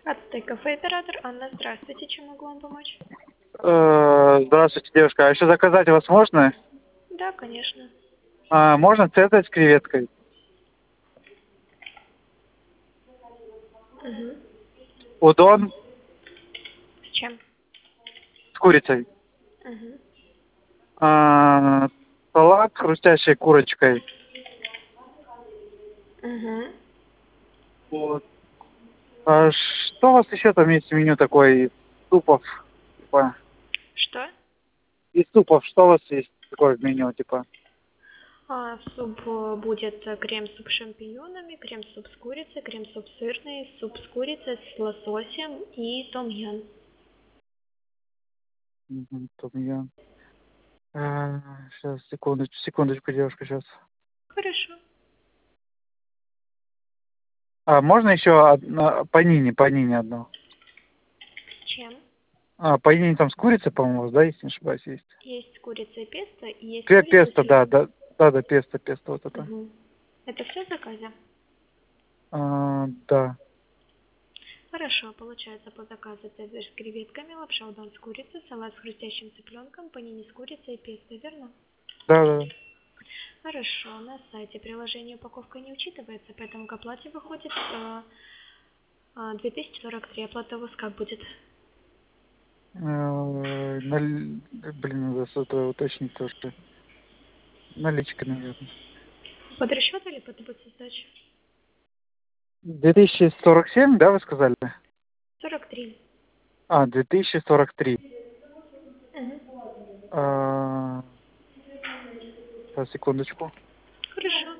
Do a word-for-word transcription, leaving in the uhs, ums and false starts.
Ацтек кафе, оператор Анна, здравствуйте, чем могу вам помочь? Э, Здравствуйте, девушка. А еще заказать у вас можно? Да, конечно. А, можно цезарь с креветкой? Угу. Удон С чем? с курицей. Угу. А, салат с хрустящей курочкой. Угу. Вот. А что у вас еще там есть в меню такое из супов? Типа, Что? из супов что у вас есть такое в меню, типа? А, суп э, будет э, крем-суп с шампиньонами, крем-суп с курицей, крем-суп сырный, суп с курицей, с лососем и том-ям. Мгм, том-ям. А, сейчас, секундочку, секундочку, девушка, сейчас. Хорошо. А можно еще одно, панини, панини одно? С чем? А, панини там с курицей, по-моему, у вас, да, если не ошибаюсь, есть? Есть курица и песто, и есть Пе- курица Песто, да, филе. да, да, да, песто, песто, вот это. Угу. Это все в заказе? А, да, Хорошо, получается по заказу цезарь с креветками, лапша удон с курицей, салат с хрустящим цыпленком, панини с курицей и песто, верно? да, да. Хорошо, на сайте приложение упаковка не учитывается, поэтому к оплате выходит э, э, две тысячи сорок три. Оплата у вас как будет? Э, наль- Блин, надо что-то уточнить тоже. Наличка, наверное. Под расчет или под депозит сдачи? две тысячи сорок семь, да, вы сказали? сорок три. А, две тысячи сорок три. Угу. А, сейчас, секундочку. Хорошо.